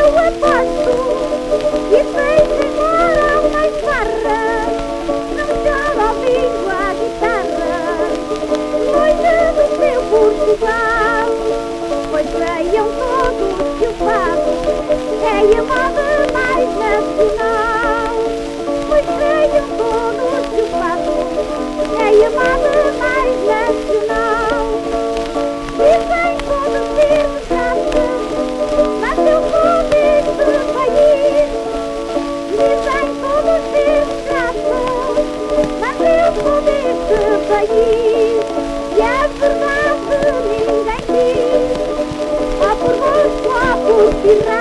eu aposto e vejo embora uma esparra, não chora ao domingo a guitarra, longe do seu Portugal, pois venham todos que o fado é a moda mais nacional, pois venham todos que o fado é a moda mais nacional. Dizem todos ser graça, mas eu vou deste país. Dizem todos ser graça, mas eu vou deste país. E a verdade ninguém diz, ó por moço, ó por pirra.